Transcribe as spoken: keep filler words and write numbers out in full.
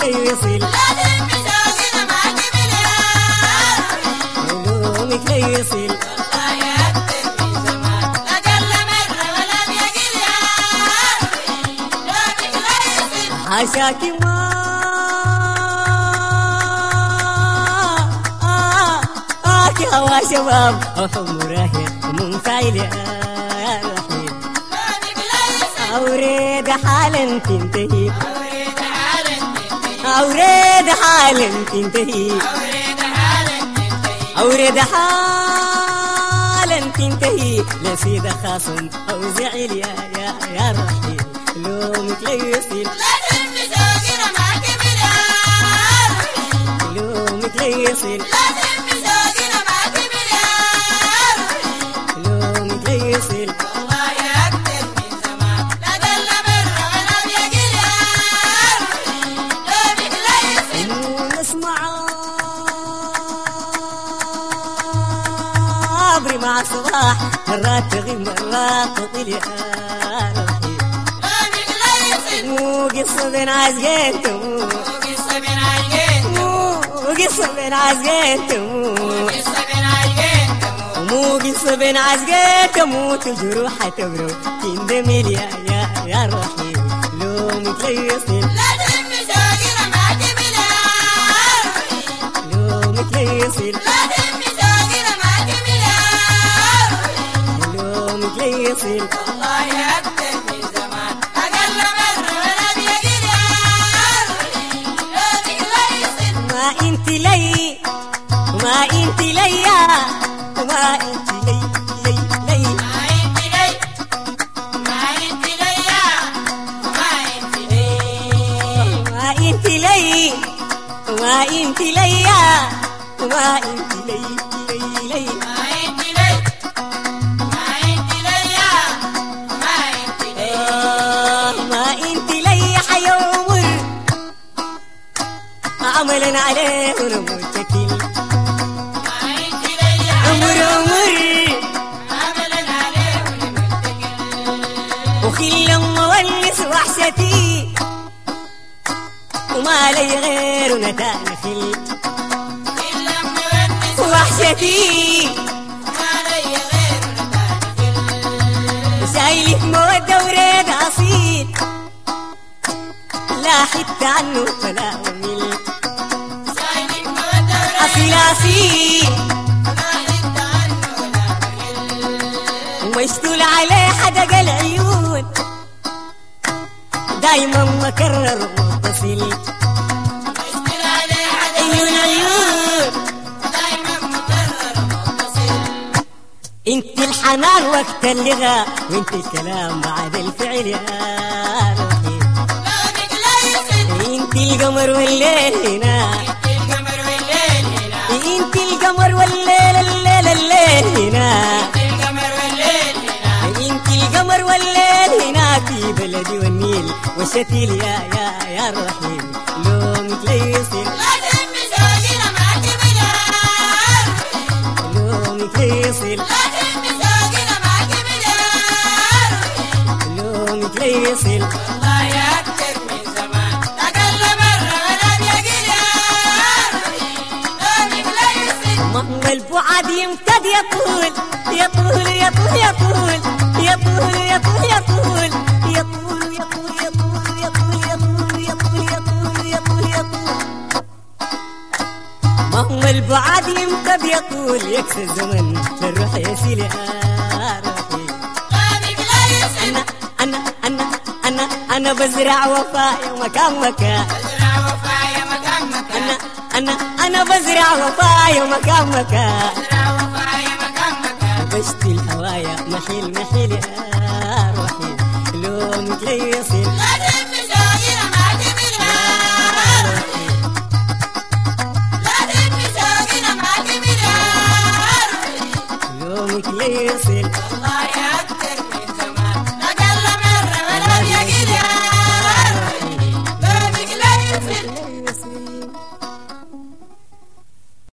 لا يصل لازم مشاقنا ما كملها علومك لا يصل والله أكتر من زمان لا قل مرة ولا بيقلها لونك لا يصل حاشاك ما آه آه هوا شباب أحب راهي منفعل يا رحيل لونك لا يصل أوريد حالا تنتهي أريد حالا تنتهي أوريد حالا تنتهي أريد حالا تنتهي أوريد حالا تنتهي لا سيد خاصم أو زعل يا يا يا رحيل لومك لا يصل لازم مشاقنا ما كملها لومك لا يصل لازم مشاقنا ما كملها لومك لا يصل والله أكتر من زمان لا قل مرة ولا بيقلها لونك لا يصل ونسمع عبري مع صباح مرات تغيب مرات تطيل يا رحيل لونك لا يصل مو قصة بين عزقين تموت وقصة بين عينين مو قصة بين عزقين تموت قصة بين عينين مو قصة بين عزقين تموت وجروحها تبرو تندمل يا يا يا رحيل لومك لا يصل لازم مشاقنا ما كملها لومك لا يصل لازم مشاقنا ما كملها لومك لا يصل والله أكتر من زمان أقل مرة ولا بيقلها لونك لا يصل ما انت لي وما انت ليا وما انت لي لي لي ما انت لي ما انت ليا ما انت لي ما انت لي وما انت ليا وما انت لي لي لي ما انت لي ما انت ليا ما انت لي آه، ما انت لي حيومر عملا عليه ونمتكل ما انت ليا عمر عمر عملا عليه ونمتكل وخل مونس وحشتي وما لي غير نتان خل إلا مونس وحشتي ما لي غير نتاني شايلك مودة وريد أصيل لا حتى عنه فلا أمل شايلك مودة وريد أصيل أصيل ما انت عنه ولا بقل ومشتول عليه حدق العيون دايما مكرر متصل مشكلة عليه حدا عيون عيون دايما مكرر متصل انت الحنان وقت اللغة وانت الكلام بعد الفعل يا روحي لونك لا يصل انت القمر والليل هنا القمر والليل هنا انت القمر والليل الليل الليل هنا القمر والليل هنا انت القمر والليل هنا في بلدي والنيل والشتيل يا يا يا رحيل لومك لا يصل لازم مشاقنا ما كملها لومك لا يصل لازم مشاقنا ما كملها لومك لا يصل والله أكتر من زمان أقل مرة ولا بيقلها لونك لا يصل مهما البعد يمتد يطول يطول يطول يطول يطول يطول يطول يطول يطول يطول يطول يطول يطول يطول يطول مهما البعد يمتد يطول يكسر الزمن للروح يسيل يا روحي لونك لا يصل انا انا انا انا انا بزرع وفاء مكان مكان أزرع وفايا مكان مكان انا انا انا بزرع وفاء مكان مكان أزرع وفايا مكان مكان بشتي الهوايا محيل محيل يا روحي لومك لا يصل لازم مشاقنا ما كملها لازم مشاقنا ما كملها لومك لا يصل والله